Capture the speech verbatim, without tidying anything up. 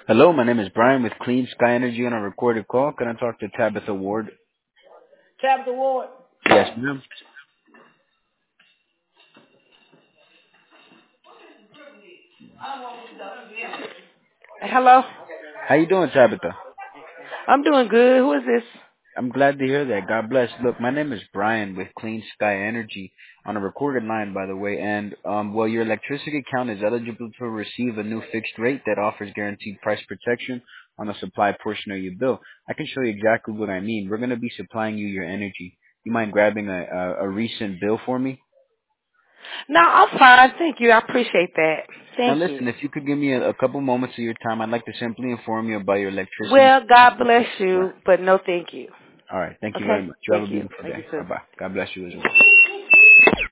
Hello, my name is Brian with Clean Sky Energy on a recorded call. Can I talk to Tabitha Ward? Tabitha Ward. Yes, ma'am. Hello. How you doing, Tabitha? I'm doing good. Who is this? I'm glad to hear that. God bless. Look, my name is Brian with Clean Sky Energy on a recorded line, by the way. And, um, well, your electricity account is eligible to receive a new fixed rate that offers guaranteed price protection on the supply portion of your bill. I can show you exactly what I mean. We're going to be supplying you your energy. You mind grabbing a, a, a recent bill for me? No, I'm fine. Thank you. I appreciate that. Now Thank you. listen, if you could give me a, a couple moments of your time, I'd like to simply inform you about your electricity. Well, God bless you, but no thank you. All right. Thank you very Okay? much. You have Thank a you. beautiful Thank you, day. too. Bye bye. God bless you as well.